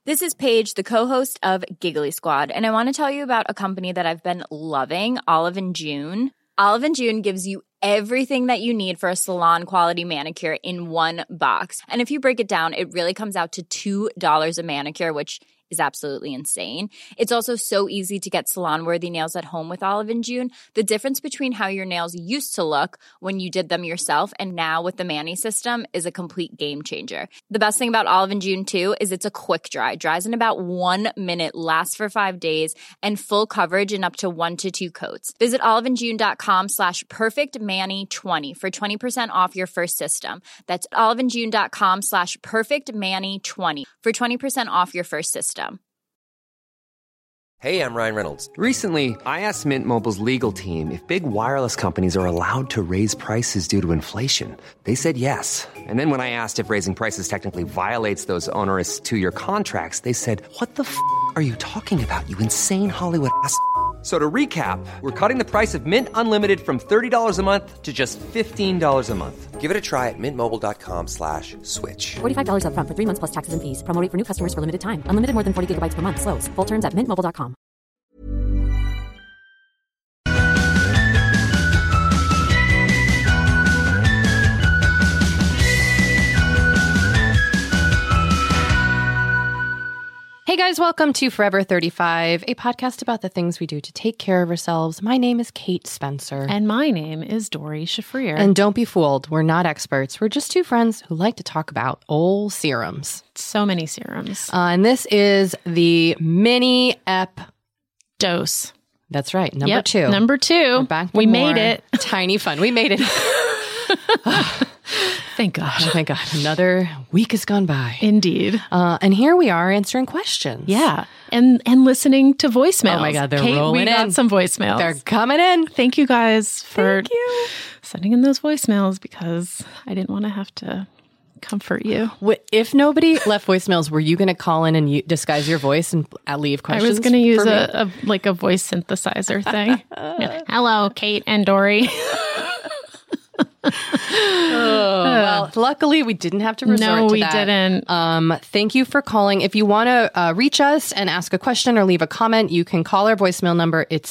This is Paige, the co-host of Giggly Squad, and I want to tell you about a company that I've been loving, Olive & June. Olive & June gives you everything that you need for a salon-quality manicure in one box. And if you break it down, it really comes out to $2 a manicure, which is absolutely insane. It's also so easy to get salon-worthy nails at home with Olive & June. The difference between how your nails used to look when you did them yourself and now with the Mani system is a complete game changer. The best thing about Olive & June, too, is it's a quick dry. Dries in about 1 minute, lasts for 5 days, and full coverage in up to 1 to 2 coats. Visit oliveandjune.com/perfectmani20 for 20% off your first system. That's oliveandjune.com/perfectmani20 for 20% off your first system. Hey, I'm Ryan Reynolds. Recently, I asked Mint Mobile's legal team if big wireless companies are allowed to raise prices due to inflation. They said yes. And then when I asked if raising prices technically violates those onerous 2-year contracts, they said, "What the f*** are you talking about, you insane Hollywood ass?" So to recap, we're cutting the price of Mint Unlimited from $30 a month to just $15 a month. Give it a try at mintmobile.com/switch. $45 up front for 3 months plus taxes and fees. Promo rate for new customers for limited time. Unlimited more than 40 gigabytes per month. Slows full terms at mintmobile.com. Hey guys, welcome to Forever 35, a podcast about the things we do to take care of ourselves. My name is Kate Spencer. And my name is Dory Shafrir. And don't be fooled, we're not experts. We're just two friends who like to talk about old serums. So many serums. And this is the mini ep dose. That's right, number 2. Number 2. We're back we made it. Tiny fun. We made it. Thank God. Oh, thank God. Another week has gone by. Indeed. And here we are answering questions. Yeah. And listening to voicemails. Oh my God, they're Kate, rolling in. We got some voicemails. They're coming in. Thank you guys for sending in those voicemails because I didn't want to have to comfort you. If nobody left voicemails, were you going to call in and disguise your voice and leave questions? I was going to use a voice synthesizer thing. Yeah. Hello, Kate and Dory. Well, luckily we didn't have to resort to that. No, we didn't. Thank you for calling. If you want to reach us and ask a question or leave a comment, you can call our voicemail number. It's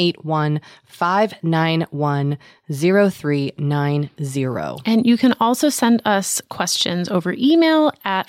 781-591-0390. And you can also send us questions over email at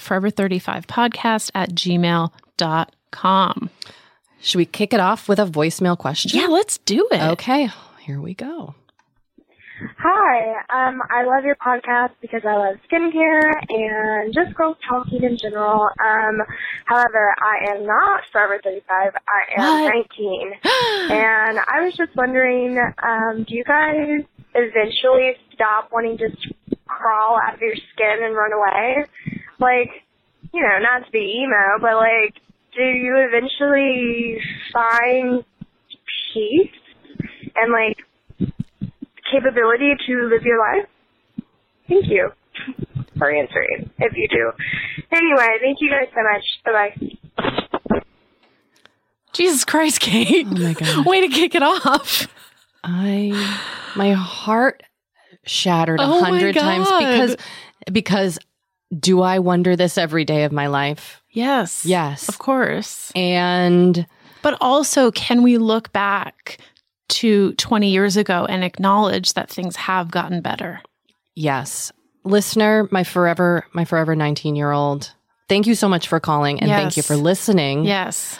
forever35podcast@gmail.com. Should we kick it off with a voicemail question? Yeah, let's do it. Okay, here we go. Hi, I love your podcast because I love skincare and just girls talking in general. However, I am not Forever 35. I am 19. And I was just wondering, do you guys eventually stop wanting to crawl out of your skin and run away? Like, you know, not to be emo, but like, do you eventually find peace and like capability to live your life? Thank you for answering, if you do. Anyway, thank you guys so much. Bye-bye. Jesus Christ, Kate. Oh my God. Way to kick it off. My heart shattered 100 times because do I wonder this every day of my life? Yes. Yes. Of course. But also, can we look back to 20 years ago and acknowledge that things have gotten better? Yes. Listener, my forever 19-year-old, thank you so much for calling and thank you for listening. Yes.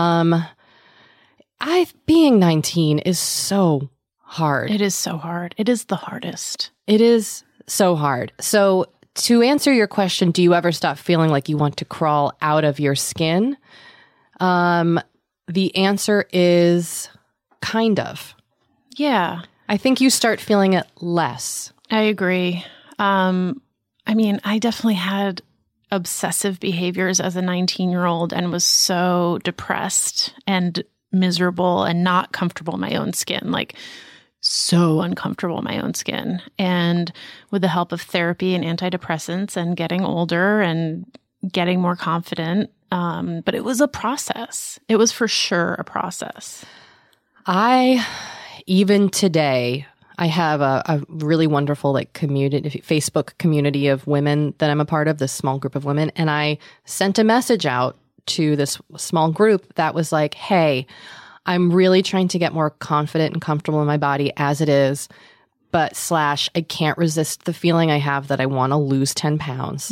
Being 19 is so hard. It is so hard. It is the hardest. It is so hard. So to answer your question, do you ever stop feeling like you want to crawl out of your skin? The answer is kind of. Yeah. I think you start feeling it less. I agree. I mean, I definitely had obsessive behaviors as a 19-year-old and was so depressed and miserable and not comfortable in my own skin, like so uncomfortable in my own skin. And with the help of therapy and antidepressants and getting older and getting more confident, but it was a process. It was for sure a process. Even today, I have a really wonderful community, Facebook community of women that I'm a part of, this small group of women. And I sent a message out to this small group that was like, hey, I'm really trying to get more confident and comfortable in my body as it is, but / I can't resist the feeling I have that I want to lose 10 pounds.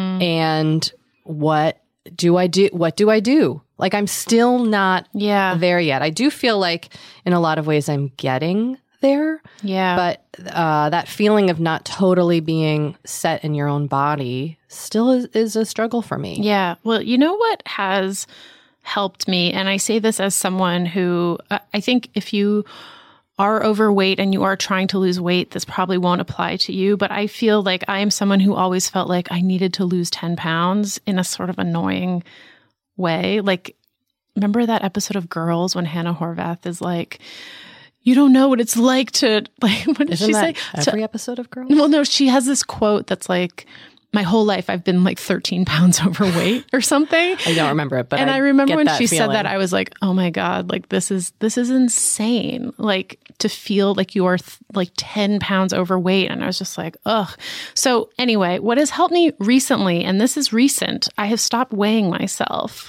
And what do I do? What do I do? Like, I'm still not there yet. I do feel like in a lot of ways I'm getting there. Yeah. But that feeling of not totally being set in your own body still is a struggle for me. Yeah. Well, you know what has helped me, and I say this as someone who I think if you are overweight and you are trying to lose weight, this probably won't apply to you. But I feel like I am someone who always felt like I needed to lose 10 pounds in a sort of annoying way. Like, remember that episode of Girls when Hannah Horvath is like, you don't know what it's like to, like, what did she say? Every episode of Girls? Well, no, she has this quote that's like, my whole life I've been like 13 pounds overweight or something. I don't remember it, but I remember when she said that, I was like, oh my God, like this is insane. Like, to feel like you are like 10 pounds overweight. And I was just like, ugh. So anyway, what has helped me recently, and this is recent, I have stopped weighing myself.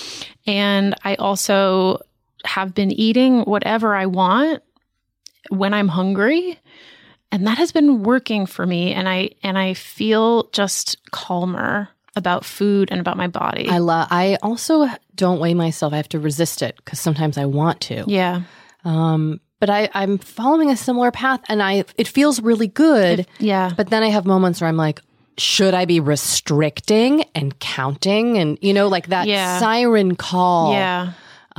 And I also have been eating whatever I want when I'm hungry. And that has been working for me. And I feel just calmer about food and about my body. I also don't weigh myself. I have to resist it because sometimes I want to. Yeah. But I'm following a similar path, and it feels really good. Yeah. But then I have moments where I'm like, should I be restricting and counting? And, you know, like that siren call. Yeah.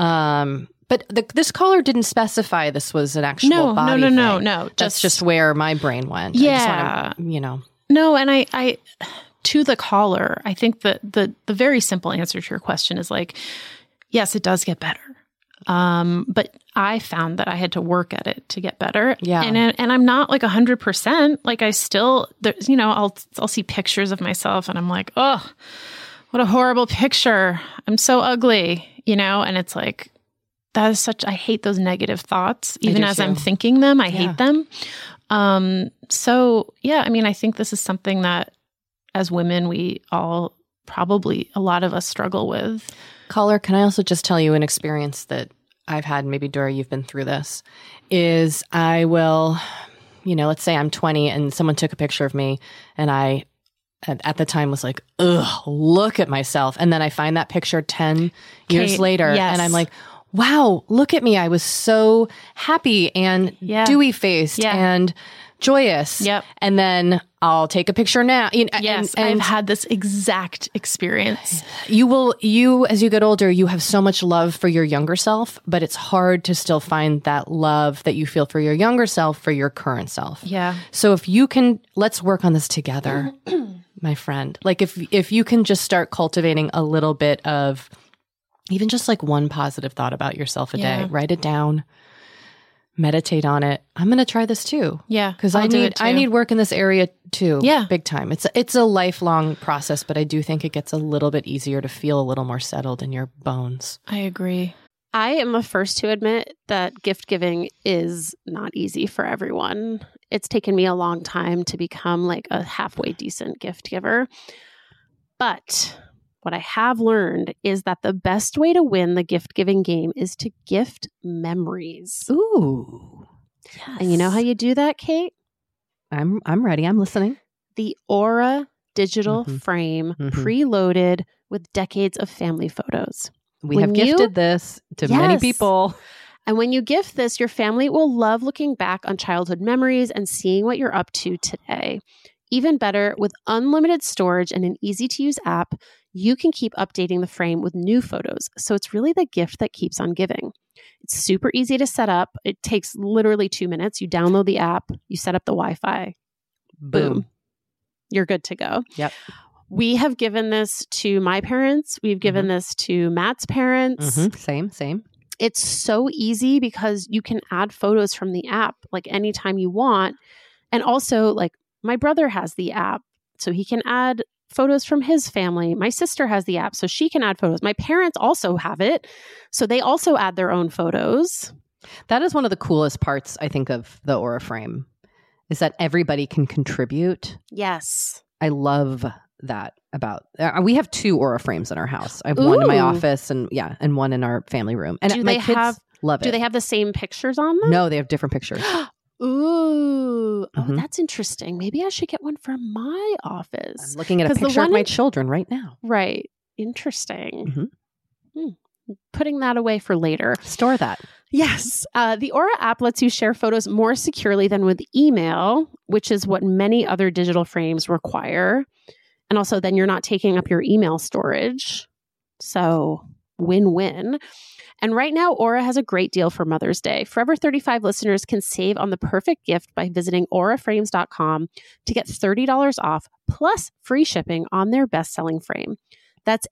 But this caller didn't specify this was an actual body thing. No. That's just where my brain went. Yeah. I just wanna, you know. No, and I to the caller, I think that the very simple answer to your question is like, yes, it does get better. But I found that I had to work at it to get better. Yeah. And I'm not like 100%. Like, I still, you know, I'll see pictures of myself and I'm like, oh, what a horrible picture. I'm so ugly, you know? And it's like, that is I hate those negative thoughts. Even as I'm thinking them, I hate them. So yeah, I mean, I think this is something that as women, we all probably, a lot of us struggle with. Caller, can I also just tell you an experience that I've had, maybe Dora, you've been through this, is I will, you know, let's say I'm 20 and someone took a picture of me and I, at the time was like, ugh, look at myself. And then I find that picture 10 years later and I'm like, wow, look at me. I was so happy and dewy faced and joyous. Yep. And then I'll take a picture now. Yes, and I've had this exact experience. You, as you get older, you have so much love for your younger self, but it's hard to still find that love that you feel for your younger self, for your current self. Yeah. So if you can, let's work on this together, my friend. Like if you can just start cultivating a little bit of even just like one positive thought about yourself a day, write it down. Meditate on it. I'm going to try this too. Yeah. Because I need work in this area too. Yeah. Big time. It's a lifelong process, but I do think it gets a little bit easier to feel a little more settled in your bones. I agree. I am a first to admit that gift giving is not easy for everyone. It's taken me a long time to become like a halfway decent gift giver. But what I have learned is that the best way to win the gift giving game is to gift memories. Ooh. Yes. And you know how you do that, Kate? I'm ready. I'm listening. The Aura digital frame preloaded with decades of family photos. We have gifted this to many people. And when you gift this, your family will love looking back on childhood memories and seeing what you're up to today. Even better, with unlimited storage and an easy-to-use app, you can keep updating the frame with new photos. So it's really the gift that keeps on giving. It's super easy to set up. It takes literally 2 minutes. You download the app, you set up the Wi-Fi. Boom. You're good to go. Yep. We have given this to my parents. We've given this to Matt's parents. Same. It's so easy because you can add photos from the app like anytime you want. And also, like, my brother has the app, so he can add photos from his family. My sister has the app, so she can add photos. My parents also have it, so they also add their own photos. That is one of the coolest parts, I think, of the Aura frame, is that everybody can contribute. Yes. I love that about. We have 2 Aura frames in our house. I have one in my office and one in our family room. And my kids love it. Do they have the same pictures on them? No, they have different pictures. Ooh, that's interesting. Maybe I should get one for my office. I'm looking at a picture of my children right now. Right. Interesting. Putting that away for later. Store that. Yes. The Aura app lets you share photos more securely than with email, which is what many other digital frames require. And also then you're not taking up your email storage. So win-win. And right now, Aura has a great deal for Mother's Day. Forever 35 listeners can save on the perfect gift by visiting auraframes.com to get $30 off plus free shipping on their best-selling frame. That's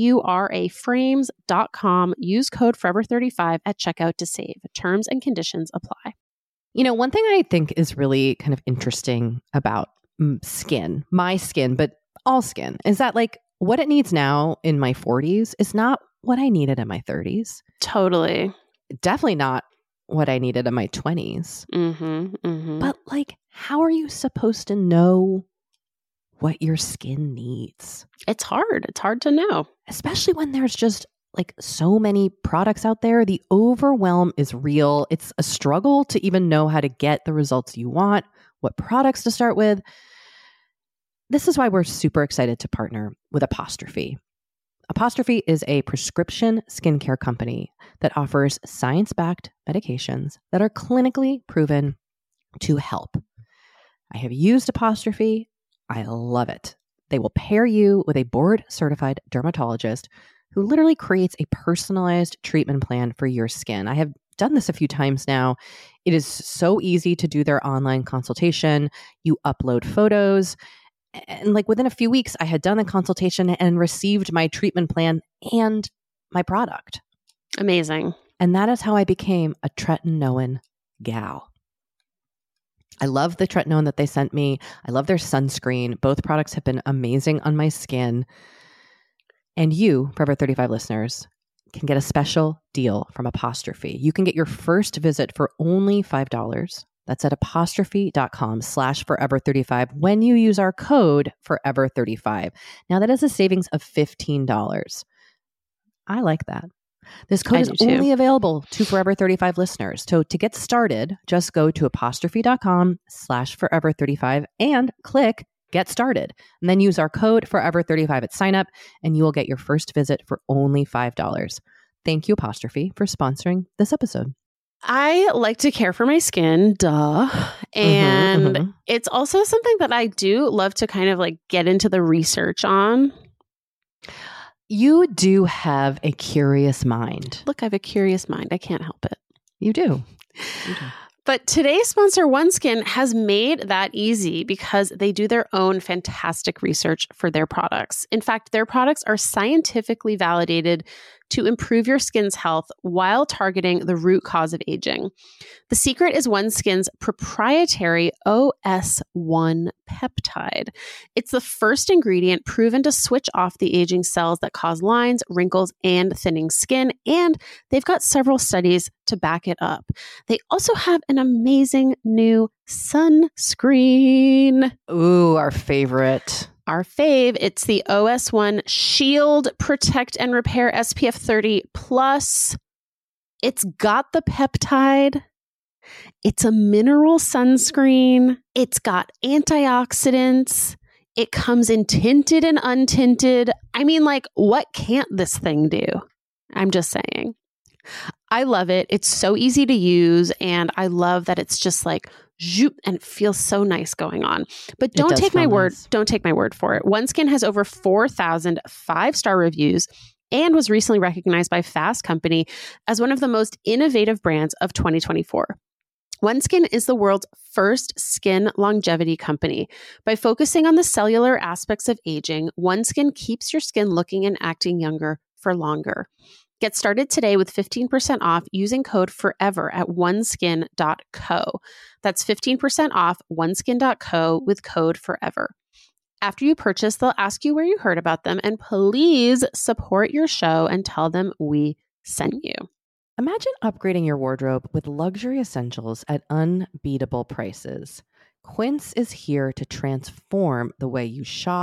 auraframes.com. Use code Forever35 at checkout to save. Terms and conditions apply. You know, one thing I think is really kind of interesting about skin, my skin, but all skin, is that like what it needs now in my 40s is not what I needed in my 30s. Totally. Definitely not what I needed in my 20s. But like, how are you supposed to know what your skin needs? It's hard. It's hard to know. Especially when there's just like so many products out there. The overwhelm is real. It's a struggle to even know how to get the results you want, what products to start with. This is why we're super excited to partner with Apostrophe. Apostrophe is a prescription skincare company that offers science-backed medications that are clinically proven to help. I have used Apostrophe. I love it. They will pair you with a board-certified dermatologist who literally creates a personalized treatment plan for your skin. I have done this a few times now. It is so easy to do their online consultation. You upload photos. And like within a few weeks, I had done the consultation and received my treatment plan and my product. Amazing. And that is how I became a tretinoin gal. I love the tretinoin that they sent me. I love their sunscreen. Both products have been amazing on my skin. And you, Forever 35 listeners, can get a special deal from Apostrophe. You can get your first visit for only $5. That's at apostrophe.com/forever35 when you use our code forever35. Now that is a savings of $15. I like that. This code is only available to Forever 35 listeners. So to get started, just go to apostrophe.com/forever35 and click Get Started. And then use our code forever35 at sign up and you will get your first visit for only $5. Thank you, Apostrophe, for sponsoring this episode. I like to care for my skin, duh. And it's also something that I do love to kind of like get into the research on. You do have a curious mind. Look, I have a curious mind. I can't help it. You do. But today's sponsor, OneSkin, has made that easy because they do their own fantastic research for their products. In fact, their products are scientifically validated to improve your skin's health while targeting the root cause of aging. The secret is OneSkin's proprietary OS1 peptide. It's the first ingredient proven to switch off the aging cells that cause lines, wrinkles, and thinning skin, and they've got several studies to back it up. They also have an amazing new sunscreen. Ooh, our favorite. Our fave, it's the OS1 Shield Protect and Repair SPF 30 Plus. It's got the peptide. It's a mineral sunscreen. It's got antioxidants. It comes in tinted and untinted. I mean, like, what can't this thing do? I'm just saying. I love it. It's so easy to use. And I love that it's just like, zoop, and it feels so nice going on. But don't take my word. Don't take my word for it. OneSkin has over 4,000 5-star reviews and was recently recognized by Fast Company as one of the most innovative brands of 2024. OneSkin is the world's first skin longevity company. By focusing on the cellular aspects of aging, OneSkin keeps your skin looking and acting younger for longer. Get started today with 15% off using code FOREVER at oneskin.co. That's 15% off oneskin.co with code FOREVER. After you purchase, they'll ask you where you heard about them, and please support your show and tell them we sent you. Imagine upgrading your wardrobe with luxury essentials at unbeatable prices. Quince is here to transform the way you shop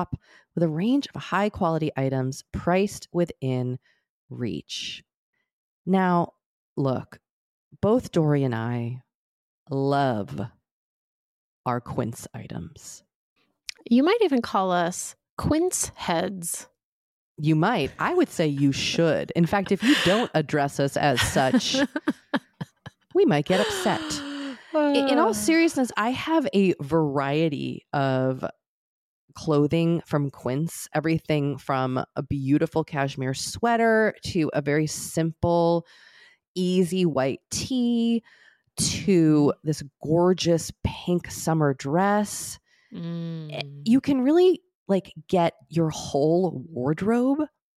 with a range of high-quality items priced within reach. Now, look, both Dory and I love our Quince items. You might even call us Quince heads. You might. I would say you should. In fact, if you don't address us as such, we might get upset. In all seriousness, I have a variety of clothing from Quince, everything from a beautiful cashmere sweater to a very simple, easy white tee to this gorgeous pink summer dress. You can really get your whole wardrobe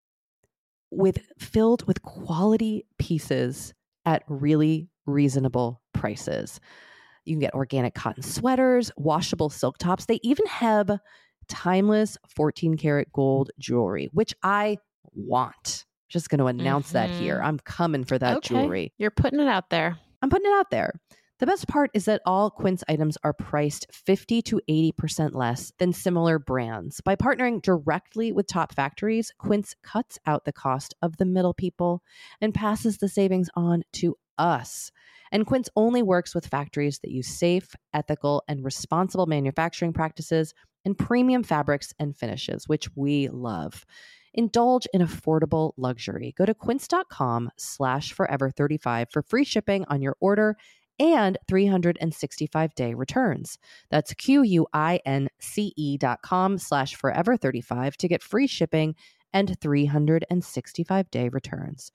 filled with quality pieces at really reasonable prices. You can get organic cotton sweaters, washable silk tops. They even have timeless 14 karat gold jewelry, which I want. Just going to announce that here. I'm coming for that jewelry. You're putting it out there. I'm putting it out there. The best part is that all Quince items are priced 50 to 80% less than similar brands. By partnering directly with top factories, Quince cuts out the cost of the middle people and passes the savings on to us. And Quince only works with factories that use safe, ethical, and responsible manufacturing practices and premium fabrics and finishes, which we love. Indulge in affordable luxury. Go to quince.com/forever35 for free shipping on your order and 365-day returns. That's QUINCE.com/forever35 to get free shipping and 365-day returns.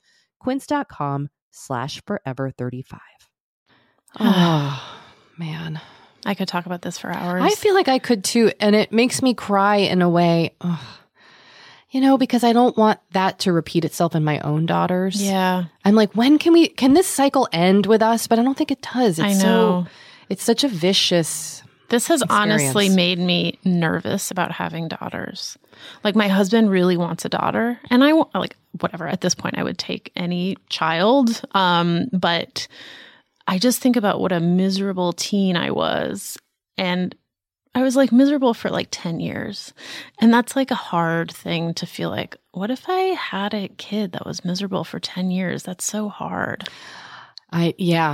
Quince.com/forever35. Oh, man. I could talk about this for hours. I feel like I could too. And it makes me cry in a way, because I don't want that to repeat itself in my own daughters. Yeah. I'm like, can this cycle end with us? But I don't think it does. I know. It's such a vicious This has experience. honestly made me nervous about having daughters. Like, my husband really wants a daughter, and I want, whatever, at this point I would take any child. But I just think about what a miserable teen I was. And I was miserable for 10 years. And that's a hard thing to feel like, what if I had a kid that was miserable for 10 years? That's so hard. I'm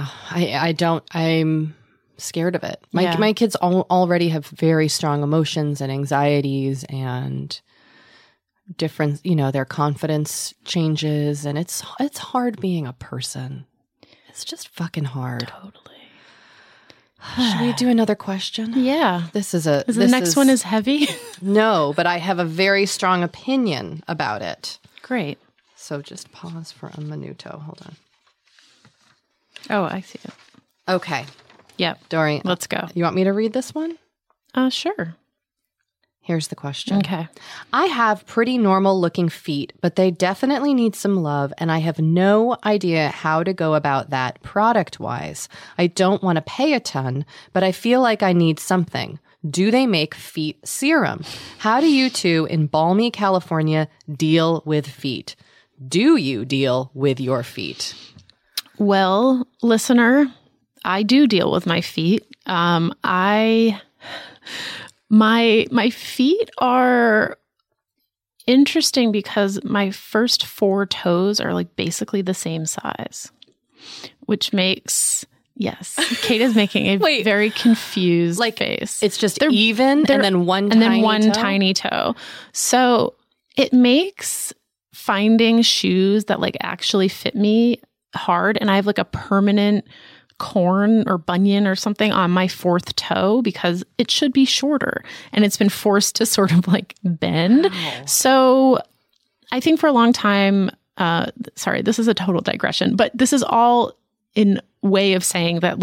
scared of it. My kids already have very strong emotions and anxieties and different, their confidence changes, and it's hard being a person. It's just fucking hard. Totally. Should we do another question? Yeah. The next one is heavy? No, but I have a very strong opinion about it. Great. So just pause for a minuto. Hold on. Oh, I see it. Okay. Yep. Dorian, let's go. You want me to read this one? Sure. Here's the question. Okay. I have pretty normal looking feet, but they definitely need some love, and I have no idea how to go about that product wise. I don't want to pay a ton, but I feel like I need something. Do they make feet serum? How do you two in balmy California deal with feet? Do you deal with your feet? Well, listener, I do deal with my feet. My feet are interesting because my first 4 toes are basically the same size, which makes, yes, Kate is making a very confused face. It's just even and then one tiny toe. So it makes finding shoes that actually fit me hard. And I have a permanent corn or bunion or something on my 4th toe because it should be shorter, and it's been forced to sort of bend. Wow. So I think for a long time, sorry, this is a total digression, but this is all in way of saying that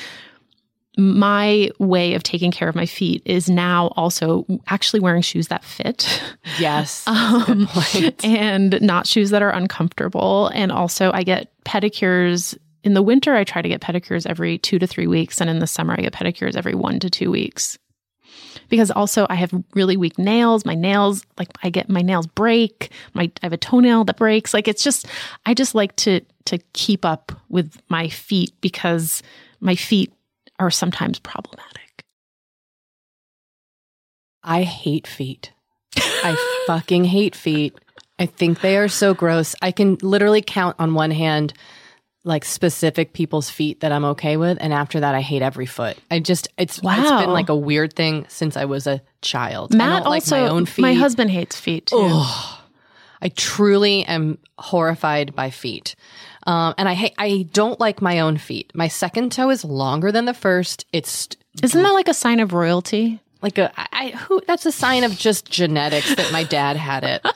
my way of taking care of my feet is now also actually wearing shoes that fit. Yes. Good point. And not shoes that are uncomfortable. And also I get pedicures. In the winter, I try to get pedicures every 2 to 3 weeks. And in the summer, I get pedicures every 1 to 2 weeks. Because also I have really weak nails. My nails, my nails break. I have a toenail that breaks. I just like to keep up with my feet because my feet are sometimes problematic. I hate feet. I fucking hate feet. I think they are so gross. I can literally count on one hand like specific people's feet that I'm okay with, and after that I hate every foot. It's been like a weird thing since I was a child. Matt I don't also, like my own feet. My husband hates feet too. Ugh. I truly am horrified by feet. And I don't like my own feet. My second toe is longer than the first. Isn't that like a sign of royalty? Like that's a sign of just genetics that my dad had it.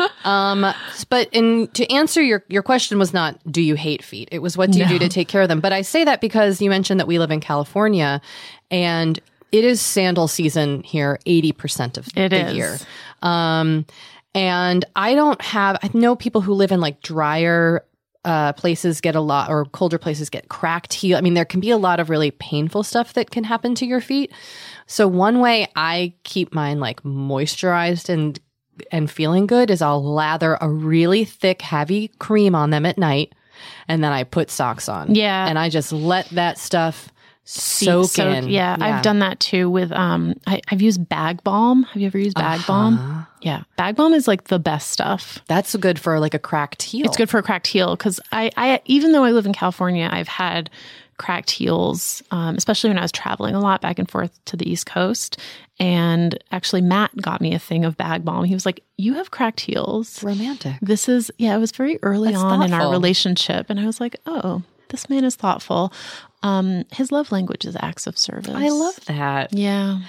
But to answer your question was not, do you hate feet? It was, what do you do to take care of them? But I say that because you mentioned that we live in California and it is sandal season here 80% of the year. And I know people who live in like drier places get a lot, or colder places get cracked heel. I mean, there can be a lot of really painful stuff that can happen to your feet. So one way I keep mine like moisturized and feeling good is I'll lather a really thick, heavy cream on them at night, and then I put socks on. Yeah. And I just let that stuff soak in. Yeah, I've done that too with, I've used Bag Balm. Have you ever used Bag Balm? Yeah. Bag Balm is like the best stuff. That's good for like a cracked heel. It's good for a cracked heel because I even though I live in California, I've had cracked heels, especially when I was traveling a lot back and forth to the East Coast. And actually, Matt got me a thing of Bag Balm. He was like, "You have cracked heels." Romantic. It was very early on in our relationship. And I was like, oh, this man is thoughtful. His love language is acts of service. I love that. Yeah.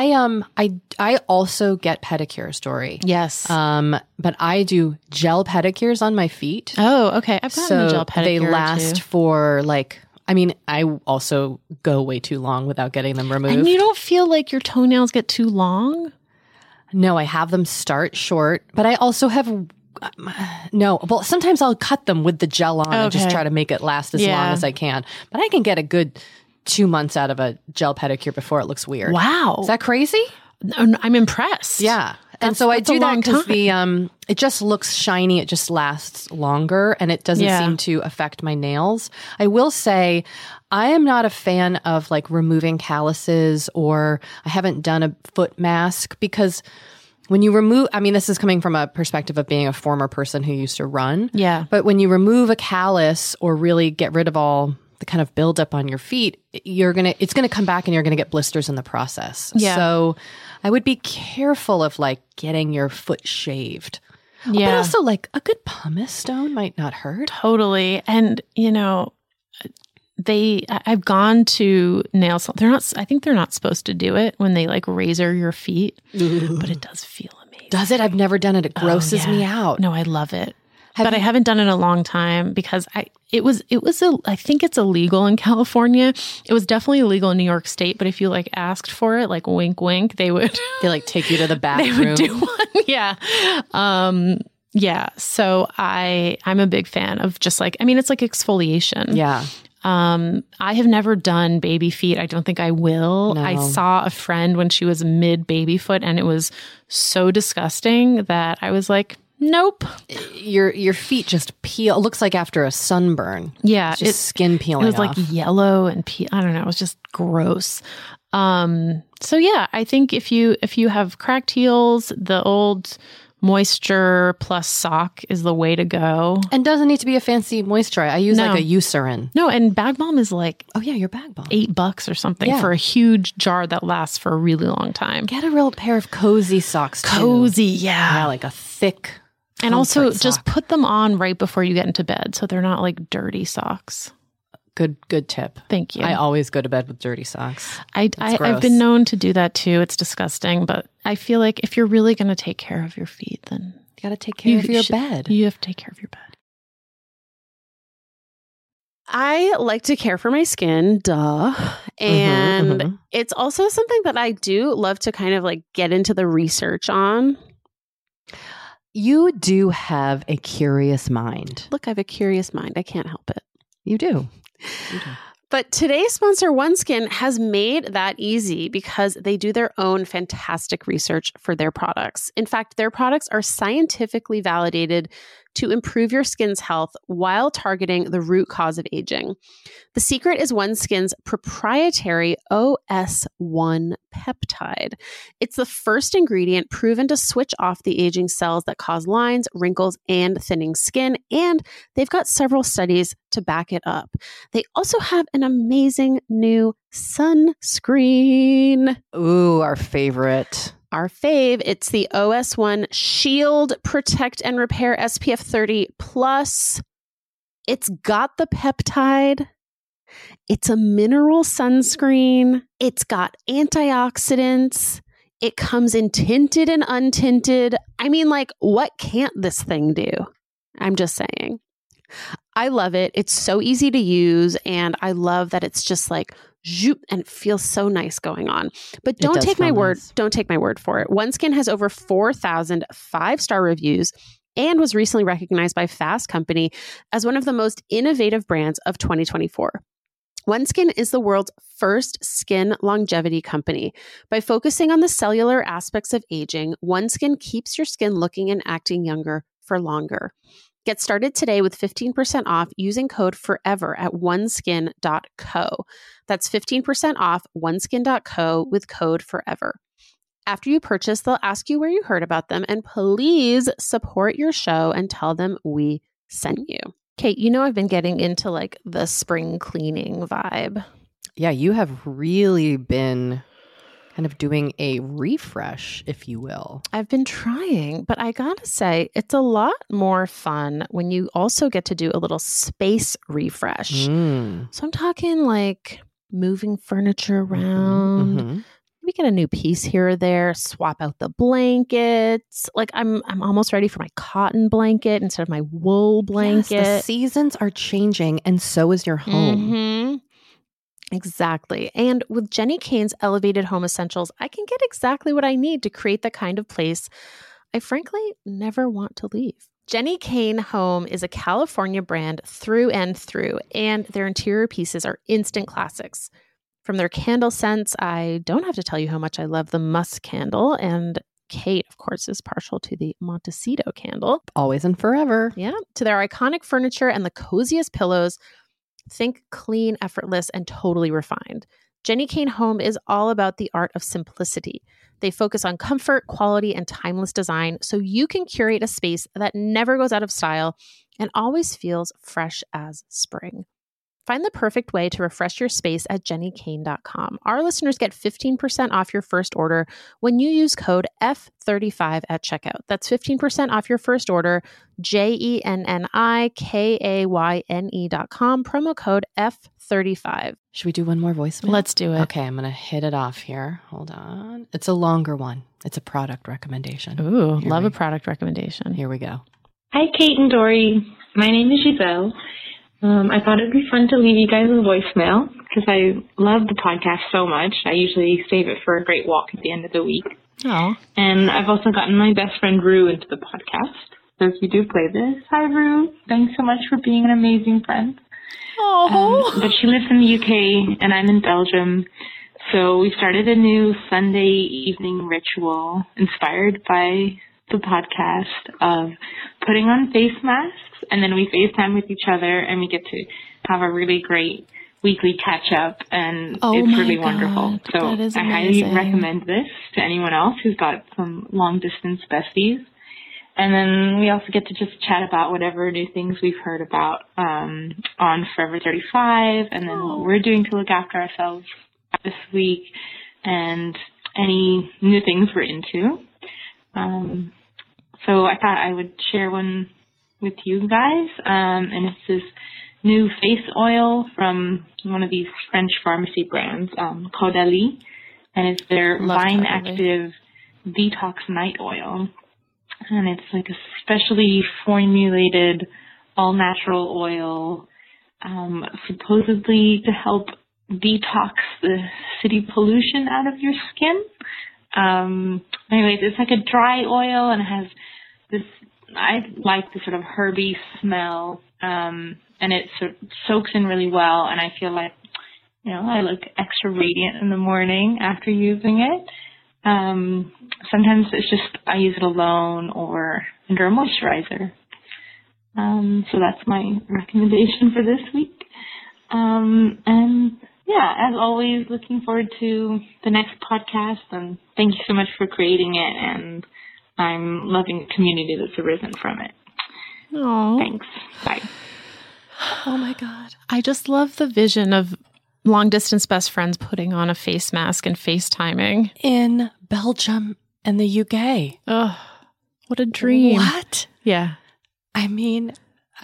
I also get pedicures, Dory. Yes. But I do gel pedicures on my feet. Oh, okay. I've gotten a gel pedicure. They last for like, I mean, I also go way too long without getting them removed. And you don't feel like your toenails get too long? No, I have them start short, but I also have well, sometimes I'll cut them with the gel on and just try to make it last as long as I can. But I can get a good 2 months out of a gel pedicure before it looks weird. Wow. Is that crazy? I'm impressed. Yeah. And so I do that because it just looks shiny. It just lasts longer and it doesn't seem to affect my nails. I will say I am not a fan of like removing calluses, or I haven't done a foot mask because when you remove, I mean, this is coming from a perspective of being a former person who used to run. Yeah. But when you remove a callus or really get rid of all the kind of buildup on your feet, it's going to come back and you're going to get blisters in the process. Yeah. So I would be careful of like getting your foot shaved. Yeah. But also like a good pumice stone might not hurt. Totally. And I've gone to nail salons. I think they're not supposed to do it when they like razor your feet, but it does feel amazing. Does it? I've never done it. It grosses me out. No, I love it. I haven't done it in a long time because I think it's illegal in California. It was definitely illegal in New York State, but if you like asked for it, like wink, wink, they like take you to the bathroom. They would do one. Yeah. Yeah. So I'm a big fan of just like, I mean, it's like exfoliation. Yeah. I have never done baby feet. I don't think I will. No. I saw a friend when she was mid baby foot and it was so disgusting that I was like, nope. Your feet just peel. It looks like after a sunburn. Yeah. It's skin peeling off. It was like yellow and I don't know. It was just gross. So yeah, I think if you have cracked heels, the old moisture plus sock is the way to go. And doesn't need to be a fancy moisturizer. I use like a Eucerin. No, and Bag Balm is like, oh yeah, your Bag Balm. $8 or something for a huge jar that lasts for a really long time. Get a real pair of cozy socks too. Cozy, yeah. Yeah, like a thick. And also just put them on right before you get into bed so they're not like dirty socks. Good tip. Thank you. I always go to bed with dirty socks. I've been known to do that too. It's disgusting, but I feel like if you're really going to take care of your feet, then you got to take care of your bed. You have to take care of your bed. I like to care for my skin, duh. And it's also something that I do love to kind of like get into the research on. You do have a curious mind. Look, I have a curious mind. I can't help it. You do. But today's sponsor, OneSkin, has made that easy because they do their own fantastic research for their products. In fact, their products are scientifically validated to improve your skin's health while targeting the root cause of aging. The secret is OneSkin's proprietary OS1 peptide. It's the first ingredient proven to switch off the aging cells that cause lines, wrinkles, and thinning skin, and they've got several studies to back it up. They also have an amazing new sunscreen. Ooh, our favorite. Our fave. It's the OS1 Shield Protect and Repair SPF 30 Plus. It's got the peptide. It's a mineral sunscreen. It's got antioxidants. It comes in tinted and untinted. I mean, like, what can't this thing do? I'm just saying. I love it. It's so easy to use. And I love that it's just like, zoop, and it feels so nice going on. But don't take my word. Don't take my word for it. OneSkin has over 4,000 5-star reviews and was recently recognized by Fast Company as one of the most innovative brands of 2024. OneSkin is the world's first skin longevity company. By focusing on the cellular aspects of aging, OneSkin keeps your skin looking and acting younger for longer. Get started today with 15% off using code FOREVER at oneskin.co. That's 15% off oneskin.co with code FOREVER. After you purchase, they'll ask you where you heard about them, and please support your show and tell them we sent you. Kate, you know I've been getting into like the spring cleaning vibe. Yeah, you have really been kind of doing a refresh, if you will. I've been trying, but I gotta say, it's a lot more fun when you also get to do a little space refresh. So I'm talking like moving furniture around, maybe get a new piece here or there, swap out the blankets. Like I'm almost ready for my cotton blanket instead of my wool blanket. Yes, the seasons are changing, and so is your home. Exactly. And with Jenny Kane's Elevated Home Essentials, I can get exactly what I need to create the kind of place I frankly never want to leave. Jenny Kane Home is a California brand through and through, and their interior pieces are instant classics. From their candle scents, I don't have to tell you how much I love the musk candle, and Kate, of course, is partial to the Montecito candle. Always and forever. Yeah. To their iconic furniture and the coziest pillows. Think clean, effortless, and totally refined. Jenny Kane Home is all about the art of simplicity. They focus on comfort, quality, and timeless design so you can curate a space that never goes out of style and always feels fresh as spring. Find the perfect way to refresh your space at jennykane.com. Our listeners get 15% off your first order when you use code F35 at checkout. That's 15% off your first order, JENNIKAYNE.com, promo code F35. Should we do one more voicemail? Let's do it. Okay, I'm going to hit it off here. Hold on. It's a longer one. It's a product recommendation. Ooh, love a product recommendation. Here we go. Hi, Kate and Dory. My name is Giselle. I thought it'd be fun to leave you guys a voicemail because I love the podcast so much. I usually save it for a great walk at the end of the week. Oh. And I've also gotten my best friend Rue into the podcast. So if you do play this, hi Rue. Thanks so much for being an amazing friend. Oh. But she lives in the UK and I'm in Belgium. So we started a new Sunday evening ritual inspired by the podcast of putting on face masks, and then we FaceTime with each other and we get to have a really great weekly catch up, and it's really wonderful. So I highly recommend this to anyone else who's got some long distance besties. And then we also get to just chat about whatever new things we've heard about on Forever 35, and then what we're doing to look after ourselves this week, and any new things we're into. So I thought I would share one with you guys, and it's this new face oil from one of these French pharmacy brands, Caudalie, and it's their Vine Active Detox Night Oil. And it's like a specially formulated all-natural oil, supposedly to help detox the city pollution out of your skin. Anyways, it's like a dry oil, and it has this, I like the sort of herby smell, and it sort of soaks in really well, and I feel like, you know, I look extra radiant in the morning after using it. Sometimes it's just I use it alone or under a moisturizer. So that's my recommendation for this week. And yeah, as always, looking forward to the next podcast. And thank you so much for creating it. And I'm loving the community that's arisen from it. Oh, thanks. Bye. Oh my God. I just love the vision of long distance best friends putting on a face mask and FaceTiming In Belgium and the UK. Oh, what a dream. What? Yeah. I mean,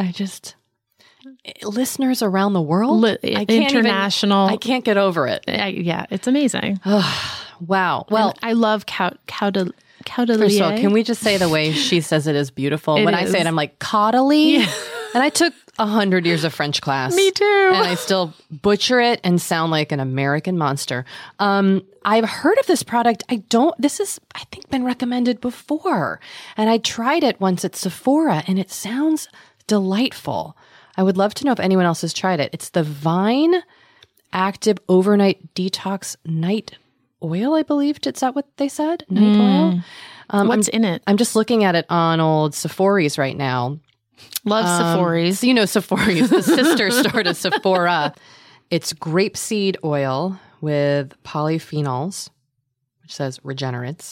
listeners around the world, International. I can't get over it. Yeah, it's amazing. Wow. Well, and I love Caudalie. First of all, can we just say the way she says it is beautiful? When I say it, I'm like, Caudalie. Yeah. And I took 100 years of French class. Me too. And I still butcher it and sound like an American monster. I've heard of this product. This has, I think, been recommended before. And I tried it once at Sephora and it sounds delightful. I would love to know if anyone else has tried it. It's the Vine Active Overnight Detox Night Oil, I believe. Is that what they said? Night oil? What's in it? I'm just looking at it on old Sephora's right now. Love Sephora's. So you know Sephora's, the sister store to Sephora. It's grapeseed oil with polyphenols, which says degenerates.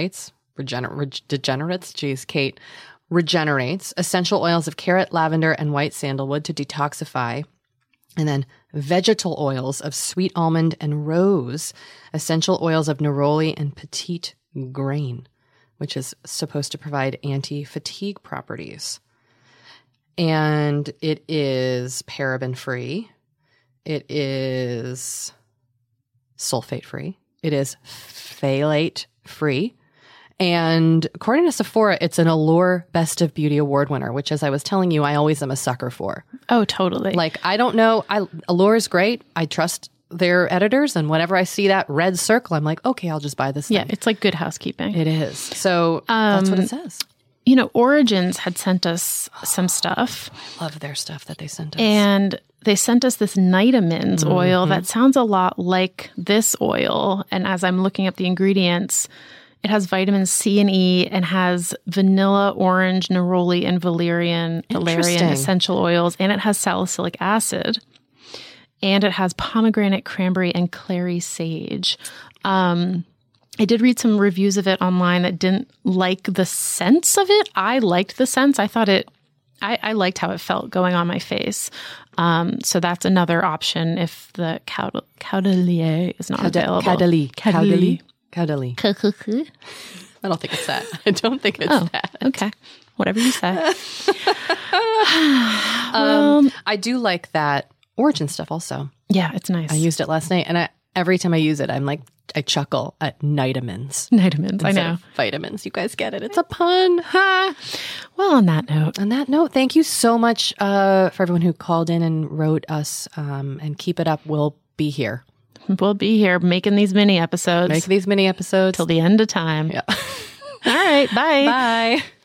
Geez, Kate. Regenerates. Essential oils of carrot, lavender, and white sandalwood to detoxify. And then vegetal oils of sweet almond and rose. Essential oils of neroli and petite grain, which is supposed to provide anti-fatigue properties. And it is paraben-free. It is sulfate-free. It is phthalate-free. And according to Sephora, it's an Allure Best of Beauty Award winner, which, as I was telling you, I always am a sucker for. Oh, totally. Like, I don't know. Allure is great. I trust their editors. And whenever I see that red circle, I'm like, okay, I'll just buy this thing. Yeah, it's like Good Housekeeping. It is. So that's what it says. You know, Origins had sent us some stuff. I love their stuff that they sent us. And they sent us this Nitamins oil that sounds a lot like this oil. And as I'm looking up the ingredients, it has vitamins C and E and has vanilla, orange, neroli, and valerian essential oils. And it has salicylic acid. And it has pomegranate, cranberry, and clary sage. I did read some reviews of it online that didn't like the sense of it. I liked the sense. I thought I liked how it felt going on my face. So that's another option if the Caudalie is not available. Caudalie. I don't think it's that. I don't think it's that. Okay. Whatever you say. I do like that Origin stuff also. Yeah, it's nice. I used it last night, and every time I use it, I chuckle at Nitamins. Nitamins, I know. Vitamins. You guys get it. It's a pun. Ha! Well, on that note, thank you so much for everyone who called in and wrote us, and keep it up. We'll be here. We'll be here making these mini episodes. Till the end of time. Yeah. All right. Bye. Bye.